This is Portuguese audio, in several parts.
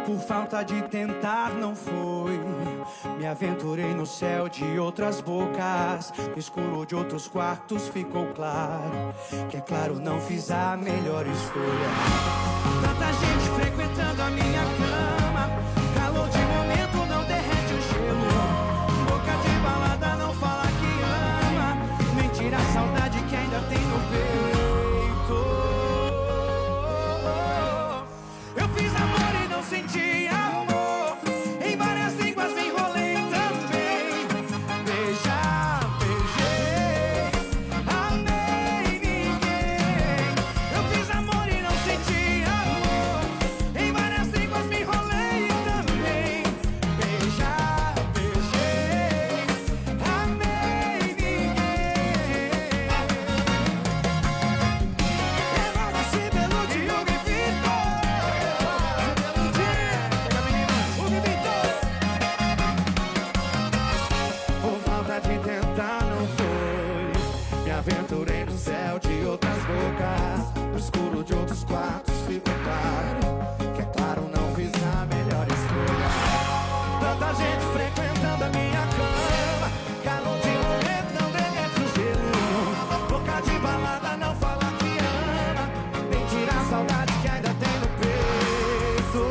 Por falta de tentar não foi. Me aventurei no céu de outras bocas, no escuro de outros quartos ficou claro que é claro não fiz a melhor escolha. Tanta gente frequentando a minha cama, calor de momento não derrete o gelo. Boca de balada não fala que ama, nem tira a saudade que ainda tem no peito. Eu fiz amor e não senti amor, em várias línguas me enrolei também. Beijar, beijei, amei ninguém. Eu fiz amor e não senti amor, em várias línguas me enrolei também. Beijar, beijei, amei ninguém. Eduardo Cibelo, Diogo e Vitor. Por falta de tentar não foi. Me aventurei no céu de outras bocas, no escuro de outros quartos ficou claro que é claro não fiz a melhor escolha. Tanta gente frequentando a minha cama, calor de momento não derrete o gelo. Boca de balada não fala que ama, nem tira a saudade que ainda tem no peito.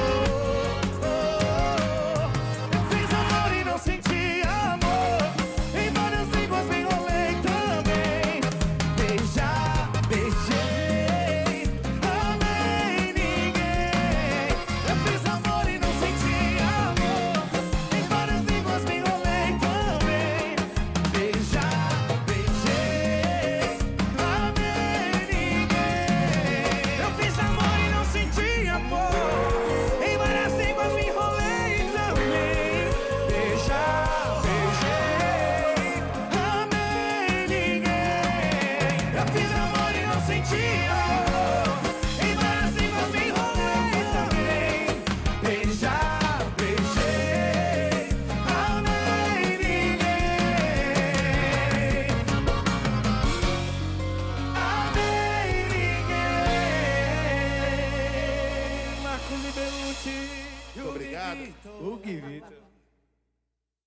Eu fiz amor e não senti amor, em várias línguas me enrolei também. Beijar, beijei, amei ninguém. Eu fiz amor e não senti amor, em várias línguas me enrolei também. Beijar, beijei, amei ninguém. Eu fiz amor e não senti amor, em várias línguas me enrolei também. Beijar, beijei, amei ninguém. Eu fiz amor e não senti amor, em várias línguas me enrolei também. Beijar, beijei, amei ninguém. Amei ninguém. Marcos e Belucci. Obrigado. Hugo e Vitor.